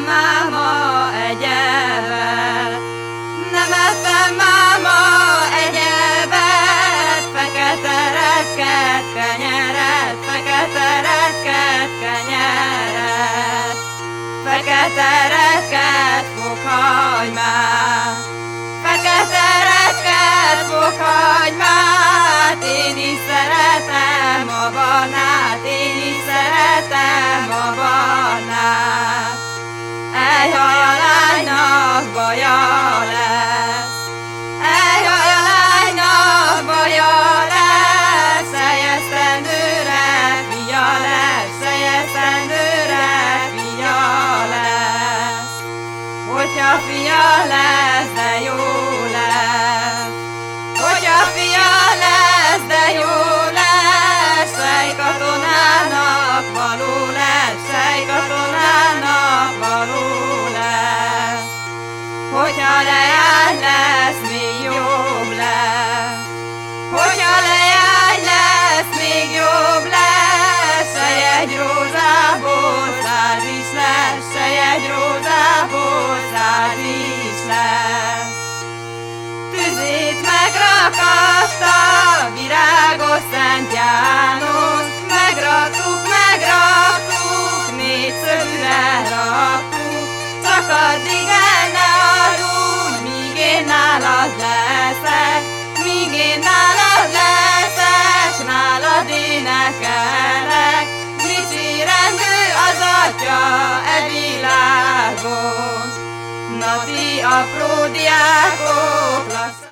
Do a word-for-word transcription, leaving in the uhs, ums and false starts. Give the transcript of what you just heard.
máma egyebet, nem ettem máma egyebet, fekete retket kenyeret, fekete retket kenyeret, fekete retket fokhagymát, fekete retket fokhagymát, én is szeretem a barnát, én is szeretem a barnát. Ejjjaj, a lánynak baja lesz, ejjjaj, a lánynak baja lesz, eljesztendőre fia lesz, eljesztendőre fia lesz. Hogyha fia lesz, de jó lesz, hogyha fia lesz, de jó lesz, sejkatonának való lesz, sejkatonának való lesz. Hogyha leány lesz, még jobb lesz, hogyha leány lesz, még jobb lesz, se egy rózsából száz is lesz, se egy rózsából száz is lesz. Tüzét megrakatta virágos Szent János, megraktuk, megraktuk, négyszögre raktuk, csak addig el ne aludj, míg én nálad leszek, míg én nálad leszek, nálad énekelek, dicsérendő az Atya e világon. Na ti apró diákok, lassan